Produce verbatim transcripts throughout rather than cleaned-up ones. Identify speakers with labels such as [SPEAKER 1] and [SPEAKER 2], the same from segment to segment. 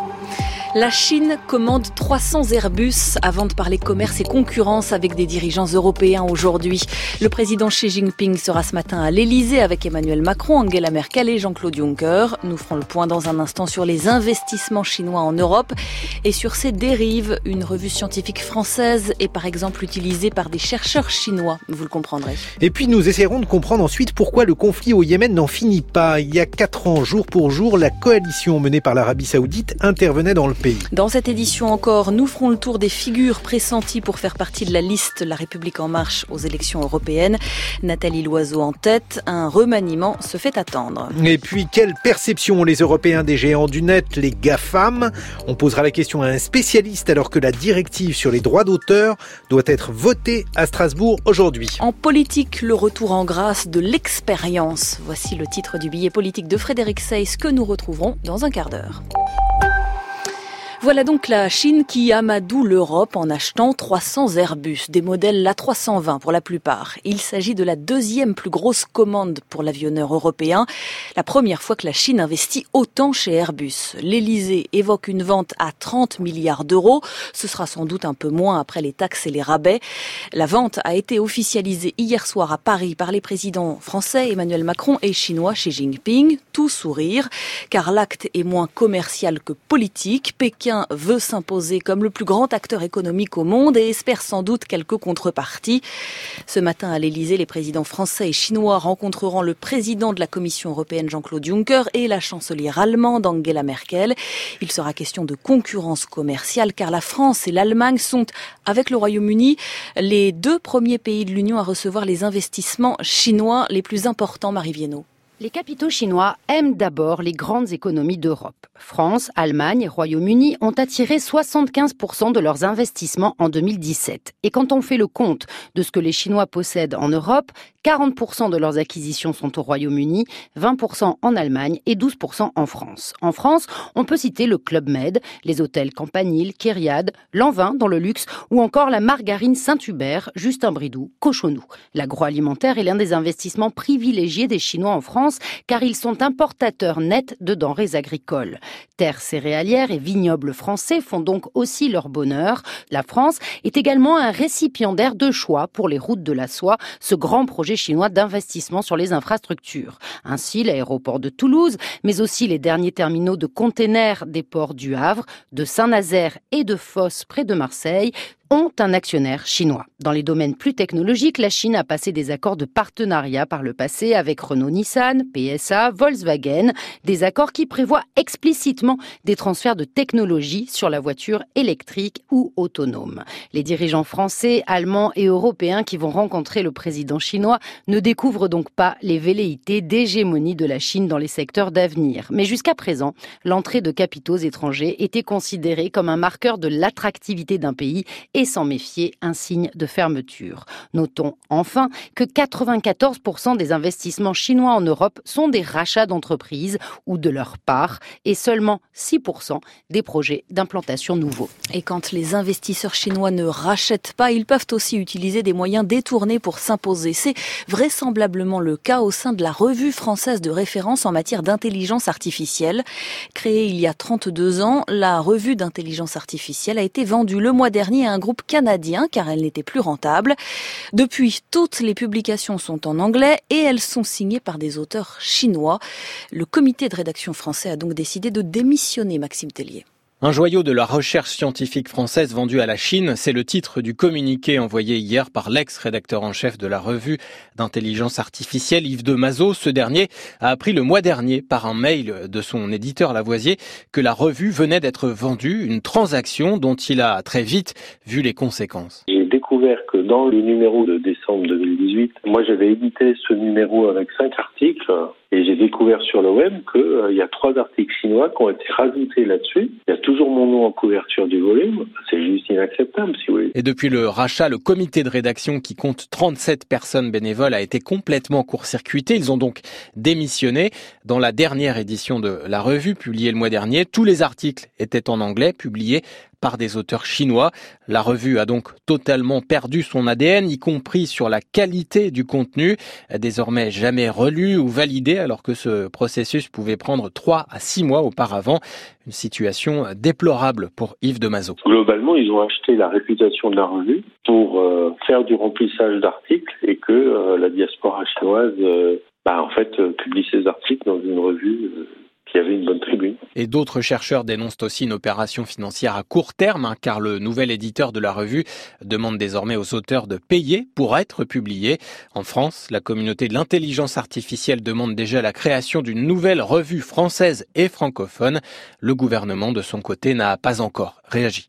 [SPEAKER 1] La Chine commande trois cents Airbus avant de parler commerce et concurrence avec des dirigeants européens aujourd'hui. Le président Xi Jinping sera ce matin à l'Elysée avec Emmanuel Macron, Angela Merkel et Jean-Claude Juncker. Nous ferons le point dans un instant sur les investissements chinois en Europe et sur ces dérives. Une revue scientifique française est par exemple utilisée par des chercheurs chinois, vous le comprendrez.
[SPEAKER 2] Et puis nous essaierons de comprendre ensuite pourquoi le conflit au Yémen n'en finit pas. Il y a quatre ans, jour pour jour, la coalition menée par l'Arabie Saoudite intervenait dans le pays.
[SPEAKER 1] Dans cette édition encore, nous ferons le tour des figures pressenties pour faire partie de la liste La République en marche aux élections européennes. Nathalie Loiseau en tête, un remaniement se fait attendre.
[SPEAKER 2] Et puis, quelle perception ont les Européens des géants du net, les GAFAM ? On posera la question à un spécialiste alors que la directive sur les droits d'auteur doit être votée à Strasbourg aujourd'hui.
[SPEAKER 1] En politique, le retour en grâce de l'expérience. Voici le titre du billet politique de Frédéric Seyss que nous retrouverons dans un quart d'heure. Voilà donc la Chine qui amadoue l'Europe en achetant trois cents Airbus, des modèles l'A trois cent vingt pour la plupart. Il s'agit de la deuxième plus grosse commande pour l'avionneur européen. La première fois que la Chine investit autant chez Airbus. L'Elysée évoque une vente à trente milliards d'euros. Ce sera sans doute un peu moins après les taxes et les rabais. La vente a été officialisée hier soir à Paris par les présidents français Emmanuel Macron et chinois Xi Jinping. Tout sourire, car l'acte est moins commercial que politique. Pékin veut s'imposer comme le plus grand acteur économique au monde et espère sans doute quelques contreparties. Ce matin à l'Elysée, les présidents français et chinois rencontreront le président de la Commission européenne Jean-Claude Juncker et la chancelière allemande Angela Merkel. Il sera question de concurrence commerciale car la France et l'Allemagne sont, avec le Royaume-Uni, les deux premiers pays de l'Union à recevoir les investissements chinois les plus importants. Marie Viennot.
[SPEAKER 3] Les capitaux chinois aiment d'abord les grandes économies d'Europe. France, Allemagne et Royaume-Uni ont attiré soixante-quinze pour cent de leurs investissements en deux mille dix-sept. Et quand on fait le compte de ce que les Chinois possèdent en Europe, quarante pour cent de leurs acquisitions sont au Royaume-Uni, vingt pour cent en Allemagne et douze pour cent en France. En France, on peut citer le Club Med, les hôtels Campanile, Kyriade, Lanvin dans le luxe ou encore la margarine Saint-Hubert, Justin Bridou, Cochonou. L'agroalimentaire est l'un des investissements privilégiés des Chinois en France car ils sont importateurs nets de denrées agricoles. Terres céréalières et vignobles français font donc aussi leur bonheur. La France est également un récipiendaire de choix pour les routes de la soie, ce grand projet chinois d'investissement sur les infrastructures. Ainsi, l'aéroport de Toulouse, mais aussi les derniers terminaux de containers des ports du Havre, de Saint-Nazaire et de Fos près de Marseille, ont un actionnaire chinois. Dans les domaines plus technologiques, la Chine a passé des accords de partenariat par le passé avec Renault-Nissan, P S A, Volkswagen, des accords qui prévoient explicitement des transferts de technologie sur la voiture électrique ou autonome. Les dirigeants français, allemands et européens qui vont rencontrer le président chinois ne découvrent donc pas les velléités d'hégémonie de la Chine dans les secteurs d'avenir. Mais jusqu'à présent, l'entrée de capitaux étrangers était considérée comme un marqueur de l'attractivité d'un pays et s'en méfier, un signe de fermeture. Notons enfin que quatre-vingt-quatorze pour cent des investissements chinois en Europe sont des rachats d'entreprises ou de leur part et seulement six pour cent des projets d'implantation nouveaux.
[SPEAKER 1] Et quand les investisseurs chinois ne rachètent pas, ils peuvent aussi utiliser des moyens détournés pour s'imposer. C'est vraisemblablement le cas au sein de la revue française de référence en matière d'intelligence artificielle. Créée il y a trente-deux ans, la revue d'intelligence artificielle a été vendue le mois dernier à un groupe canadien car elle n'était plus rentable. Depuis, toutes les publications sont en anglais et elles sont signées par des auteurs chinois. Le comité de rédaction français a donc décidé de démissionner, Maxime Tellier.
[SPEAKER 4] Un joyau de la recherche scientifique française vendu à la Chine, c'est le titre du communiqué envoyé hier par l'ex-rédacteur en chef de la revue d'intelligence artificielle, Yves de Mazo. Ce dernier a appris le mois dernier par un mail de son éditeur Lavoisier que la revue venait d'être vendue, une transaction dont il a très vite vu les conséquences.
[SPEAKER 5] J'ai découvert que dans le numéro de décembre deux mille dix-huit, moi j'avais édité ce numéro avec cinq articles. Et j'ai découvert sur le web qu'il euh, y a trois articles chinois qui ont été rajoutés là-dessus. Il y a toujours mon nom en couverture du volume. C'est juste inacceptable, si vous voulez.
[SPEAKER 4] Et depuis le rachat, le comité de rédaction qui compte trente-sept personnes bénévoles a été complètement court-circuité. Ils ont donc démissionné. Dans la dernière édition de la revue, publiée le mois dernier, tous les articles étaient en anglais, publiés par des auteurs chinois. La revue a donc totalement perdu son A D N, y compris sur la qualité du contenu, désormais jamais relu ou validé, alors que ce processus pouvait prendre trois à six mois auparavant. Une situation déplorable pour Yves de Mazo.
[SPEAKER 5] Globalement, ils ont acheté la réputation de la revue pour euh, faire du remplissage d'articles et que euh, la diaspora chinoise euh, bah, en fait, euh, publie ses articles dans une revue euh, qui avait une bonne tribune.
[SPEAKER 4] Et d'autres chercheurs dénoncent aussi une opération financière à court terme, hein, car le nouvel éditeur de la revue demande désormais aux auteurs de payer pour être publiés. En France, la communauté de l'intelligence artificielle demande déjà la création d'une nouvelle revue française et francophone. Le gouvernement, de son côté, n'a pas encore réagi.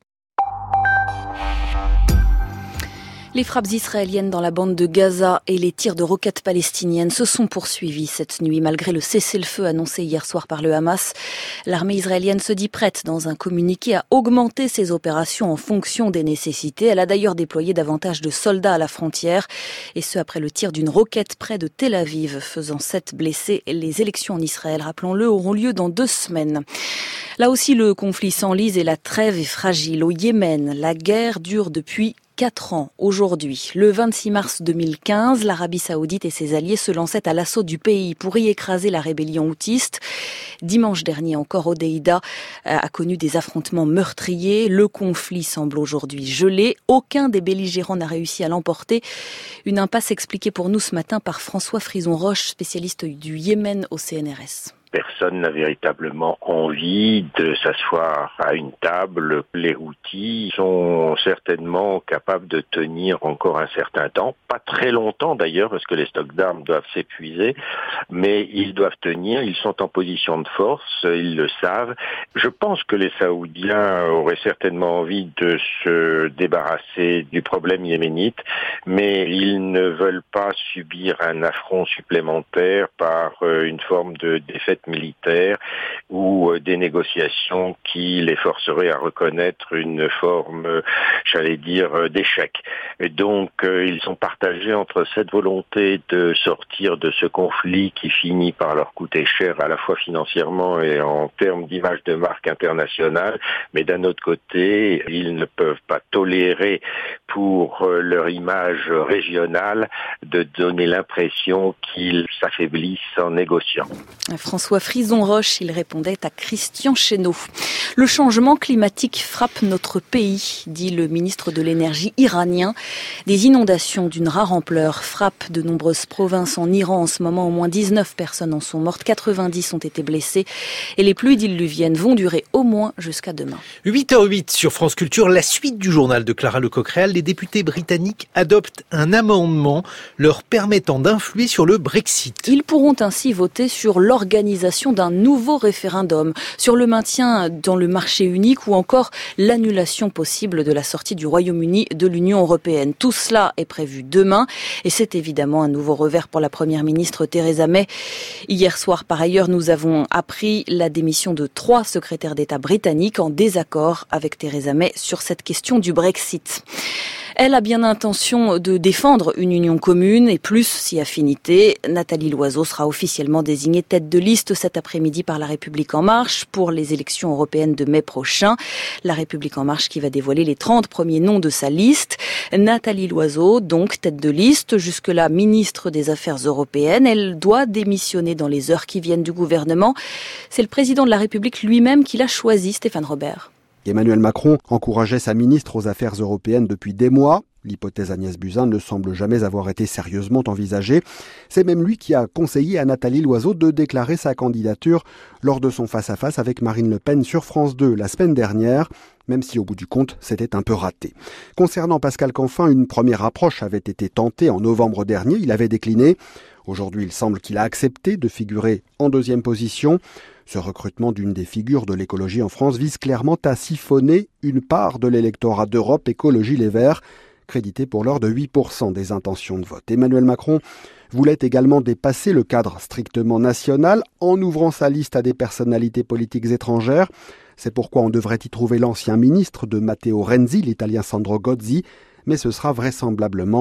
[SPEAKER 1] Les frappes israéliennes dans la bande de Gaza et les tirs de roquettes palestiniennes se sont poursuivis cette nuit malgré le cessez-le-feu annoncé hier soir par le Hamas. L'armée israélienne se dit prête dans un communiqué à augmenter ses opérations en fonction des nécessités. Elle a d'ailleurs déployé davantage de soldats à la frontière et ce après le tir d'une roquette près de Tel Aviv faisant sept blessés. Les élections en Israël, rappelons-le, auront lieu dans deux semaines. Là aussi, le conflit s'enlise et la trêve est fragile. Au Yémen, la guerre dure depuis Quatre ans aujourd'hui. Le vingt-six mars deux mille quinze, l'Arabie Saoudite et ses alliés se lançaient à l'assaut du pays pour y écraser la rébellion houtiste. Dimanche dernier encore, Hodeïda a connu des affrontements meurtriers. Le conflit semble aujourd'hui gelé. Aucun des belligérants n'a réussi à l'emporter. Une impasse expliquée pour nous ce matin par François Frison-Roche, spécialiste du Yémen au C N R S.
[SPEAKER 6] Personne n'a véritablement envie de s'asseoir à une table. Les Houthis sont certainement capables de tenir encore un certain temps, pas très longtemps d'ailleurs, parce que les stocks d'armes doivent s'épuiser, mais ils doivent tenir, ils sont en position de force, ils le savent. Je pense que les Saoudiens auraient certainement envie de se débarrasser du problème yéménite, mais ils ne veulent pas subir un affront supplémentaire par une forme de défaite militaires ou des négociations qui les forceraient à reconnaître une forme, j'allais dire, d'échec. Et donc, ils sont partagés entre cette volonté de sortir de ce conflit qui finit par leur coûter cher à la fois financièrement et en termes d'image de marque internationale, mais d'un autre côté, ils ne peuvent pas tolérer pour leur image régionale de donner l'impression qu'ils s'affaiblissent en négociant.
[SPEAKER 1] François Frison-Roche, il répondait à Christian Chesneau. Le changement climatique frappe notre pays, dit le ministre de l'énergie iranien. Des inondations d'une rare ampleur frappent de nombreuses provinces en Iran en ce moment. Au moins dix-neuf personnes en sont mortes, quatre-vingt-dix ont été blessées et les pluies diluviennes vont durer au moins jusqu'à demain.
[SPEAKER 2] huit heures huit sur France Culture, la suite du journal de Clara Lecoqréal. Les députés britanniques adoptent un amendement leur permettant d'influer sur le Brexit.
[SPEAKER 1] Ils pourront ainsi voter sur l'organisation d'un nouveau référendum, sur le maintien dans le marché unique ou encore l'annulation possible de la sortie du Royaume-Uni de l'Union européenne. Tout cela est prévu demain et c'est évidemment un nouveau revers pour la première ministre Theresa May. Hier soir, par ailleurs, nous avons appris la démission de trois secrétaires d'État britanniques en désaccord avec Theresa May sur cette question du Brexit. Elle a bien l'intention de défendre une union commune et plus si affinité. Nathalie Loiseau sera officiellement désignée tête de liste cet après-midi par La République En Marche pour les élections européennes de mai prochain. La République En Marche qui va dévoiler les trente premiers noms de sa liste. Nathalie Loiseau, donc tête de liste, jusque-là ministre des Affaires européennes. Elle doit démissionner dans les heures qui viennent du gouvernement. C'est le président de la République lui-même qui l'a choisi, Stéphane Robert.
[SPEAKER 7] Emmanuel Macron encourageait sa ministre aux Affaires européennes depuis des mois. L'hypothèse Agnès Buzyn ne semble jamais avoir été sérieusement envisagée. C'est même lui qui a conseillé à Nathalie Loiseau de déclarer sa candidature lors de son face-à-face avec Marine Le Pen sur France deux la semaine dernière, même si au bout du compte, c'était un peu raté. Concernant Pascal Canfin, une première approche avait été tentée en novembre dernier. Il avait décliné. Aujourd'hui, il semble qu'il a accepté de figurer en deuxième position. Ce recrutement d'une des figures de l'écologie en France vise clairement à siphonner une part de l'électorat d'Europe Écologie Les Verts, crédité pour l'heure de huit pour cent des intentions de vote. Emmanuel Macron voulait également dépasser le cadre strictement national en ouvrant sa liste à des personnalités politiques étrangères. C'est pourquoi on devrait y trouver l'ancien ministre de Matteo Renzi, l'italien Sandro Gozzi, mais ce sera vraisemblablement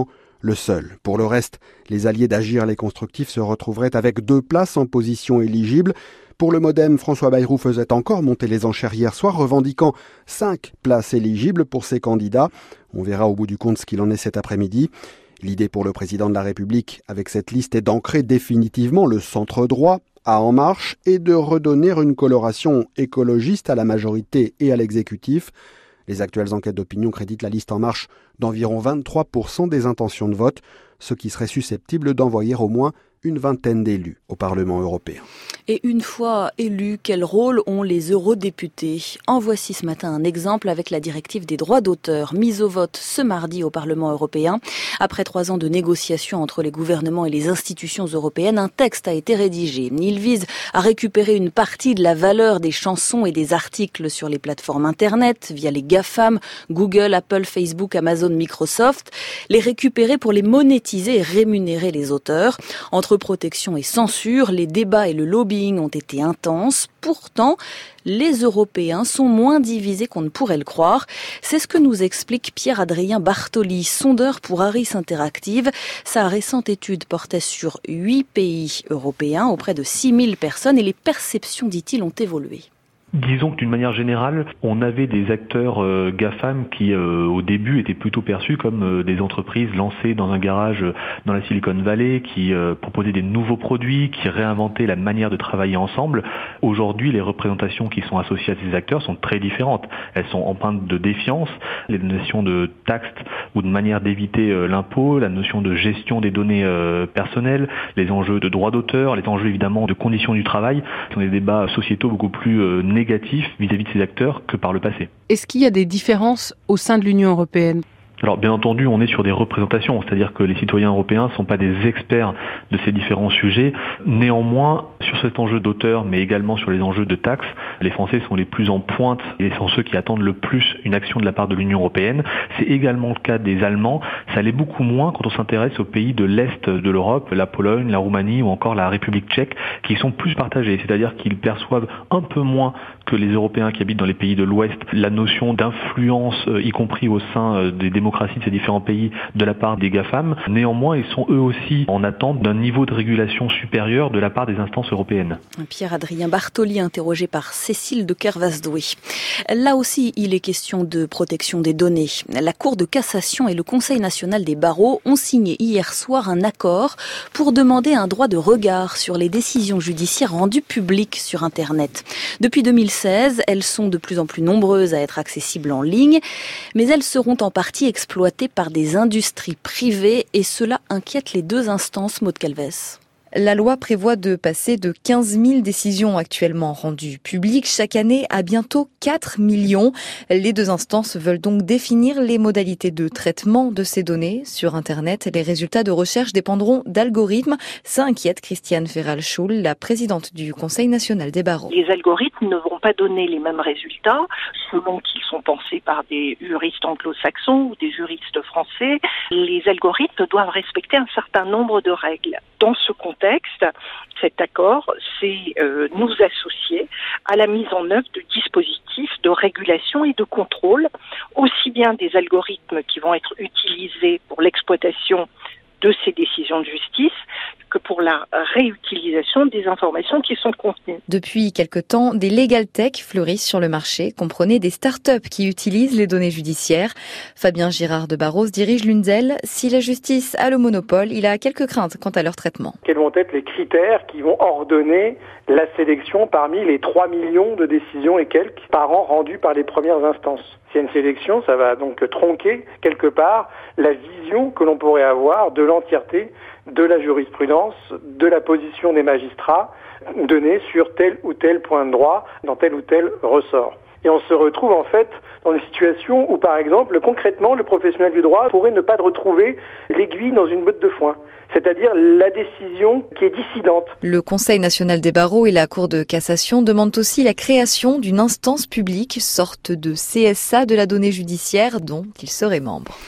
[SPEAKER 7] le seul. Pour le reste, les alliés d'Agir les Constructifs se retrouveraient avec deux places en position éligible. Pour le Modem, François Bayrou faisait encore monter les enchères hier soir, revendiquant cinq places éligibles pour ses candidats. On verra au bout du compte ce qu'il en est cet après-midi. L'idée pour le président de la République avec cette liste est d'ancrer définitivement le centre droit à En Marche et de redonner une coloration écologiste à la majorité et à l'exécutif. Les actuelles enquêtes d'opinion créditent la liste En Marche d'environ vingt-trois pour cent des intentions de vote, ce qui serait susceptible d'envoyer au moins une vingtaine d'élus au Parlement européen.
[SPEAKER 1] Et une fois élus, quel rôle ont les eurodéputés ? En voici ce matin un exemple avec la directive des droits d'auteur mise au vote ce mardi au Parlement européen. Après trois ans de négociations entre les gouvernements et les institutions européennes, un texte a été rédigé. Il vise à récupérer une partie de la valeur des chansons et des articles sur les plateformes Internet via les GAFAM, Google, Apple, Facebook, Amazon, Microsoft, les récupérer pour les monétiser et rémunérer les auteurs. Entre protection et censure, les débats et le lobbying ont été intenses. Pourtant, les Européens sont moins divisés qu'on ne pourrait le croire. C'est ce que nous explique Pierre-Adrien Bartoli, sondeur pour Harris Interactive. Sa récente étude portait sur huit pays européens, auprès de six mille personnes, et les perceptions, dit-il, ont évolué.
[SPEAKER 8] Disons que d'une manière générale, on avait des acteurs euh, GAFAM qui euh, au début étaient plutôt perçus comme euh, des entreprises lancées dans un garage euh, dans la Silicon Valley, qui euh, proposaient des nouveaux produits, qui réinventaient la manière de travailler ensemble. Aujourd'hui, les représentations qui sont associées à ces acteurs sont très différentes. Elles sont empreintes de défiance, les notions de taxes ou de manière d'éviter euh, l'impôt, la notion de gestion des données euh, personnelles, les enjeux de droits d'auteur, les enjeux évidemment de conditions du travail. Ce sont des débats sociétaux beaucoup plus euh, négatifs négatif vis-à-vis de ces acteurs que par le passé.
[SPEAKER 9] Est-ce qu'il y a des différences au sein de l'Union européenne ?
[SPEAKER 8] Alors bien entendu, on est sur des représentations, c'est-à-dire que les citoyens européens ne sont pas des experts de ces différents sujets. Néanmoins, sur cet enjeu d'auteur, mais également sur les enjeux de taxes, les Français sont les plus en pointe et sont ceux qui attendent le plus une action de la part de l'Union européenne. C'est également le cas des Allemands. Ça l'est beaucoup moins quand on s'intéresse aux pays de l'Est de l'Europe, la Pologne, la Roumanie ou encore la République tchèque, qui sont plus partagés, c'est-à-dire qu'ils perçoivent un peu moins que les Européens qui habitent dans les pays de l'Ouest la notion d'influence, y compris au sein des démocraties de ces différents pays de la part des GAFAM. Néanmoins, ils sont eux aussi en attente d'un niveau de régulation supérieur de la part des instances européennes.
[SPEAKER 1] Pierre-Adrien Bartoli, interrogé par Cécile de Kervasdoué. Là aussi, il est question de protection des données. La Cour de cassation et le Conseil national des barreaux ont signé hier soir un accord pour demander un droit de regard sur les décisions judiciaires rendues publiques sur Internet. Depuis deux mille seize, elles sont de plus en plus nombreuses à être accessibles en ligne, mais elles seront en partie exploitées par des industries privées et cela inquiète les deux instances, Maud Calves.
[SPEAKER 10] La loi prévoit de passer de quinze mille décisions actuellement rendues publiques chaque année à bientôt quatre millions. Les deux instances veulent donc définir les modalités de traitement de ces données sur Internet. Les résultats de recherche dépendront d'algorithmes. Ça inquiète Christiane Ferral-Schul, la présidente du Conseil national des barreaux.
[SPEAKER 11] Les algorithmes ne vont pas donner les mêmes résultats selon qu'ils sont pensés par des juristes anglo-saxons ou des juristes français. Les algorithmes doivent respecter un certain nombre de règles. Dans ce contexte, cet accord, c'est euh, nous associer à la mise en œuvre de dispositifs de régulation et de contrôle, aussi bien des algorithmes qui vont être utilisés pour l'exploitation de ces décisions de justice que pour la réutilisation des informations qui sont contenues.
[SPEAKER 10] Depuis quelque temps, des legal tech fleurissent sur le marché. Comprenez des startups qui utilisent les données judiciaires. Fabien Girard de Barros dirige l'une d'elles. Si la justice a le monopole, il a quelques craintes quant à leur traitement.
[SPEAKER 12] Quels vont être les critères qui vont ordonner la sélection parmi les trois millions de décisions et quelques par an rendues par les premières instances? S'il y a une sélection, ça va donc tronquer quelque part la vision que l'on pourrait avoir de l'entièreté de la jurisprudence, de la position des magistrats donnée sur tel ou tel point de droit, dans tel ou tel ressort. Et on se retrouve en fait dans une situation où, par exemple, concrètement, le professionnel du droit pourrait ne pas retrouver l'aiguille dans une botte de foin, c'est-à-dire la décision qui est dissidente.
[SPEAKER 10] Le Conseil national des barreaux et la Cour de cassation demandent aussi la création d'une instance publique, sorte de C S A de la donnée judiciaire dont ils seraient membres.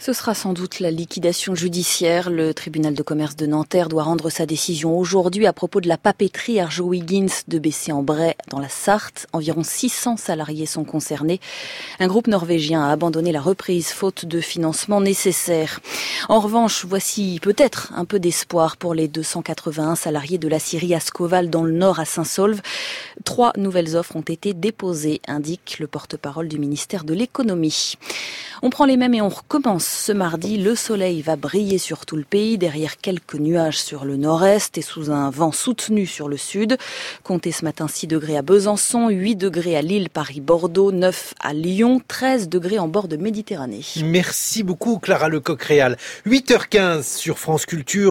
[SPEAKER 1] Ce sera sans doute la liquidation judiciaire. Le tribunal de commerce de Nanterre doit rendre sa décision aujourd'hui à propos de la papeterie Arjowiggins de Bessay-en-Bray dans la Sarthe. Environ six cents salariés sont concernés. Un groupe norvégien a abandonné la reprise faute de financement nécessaire. En revanche, voici peut-être un peu d'espoir pour les deux cent quatre-vingt-un salariés de l'aciérie Ascoval dans le Nord à Saint-Saulve. Trois nouvelles offres ont été déposées, indique le porte-parole du ministère de l'Économie. On prend les mêmes et on recommence. Ce mardi, le soleil va briller sur tout le pays, derrière quelques nuages sur le nord-est et sous un vent soutenu sur le sud. Comptez ce matin six degrés à Besançon, huit degrés à Lille, Paris, Bordeaux, neuf à Lyon, treize degrés en bord de Méditerranée.
[SPEAKER 2] Merci beaucoup Clara Lecoq-Réal. huit heures quinze sur France Culture.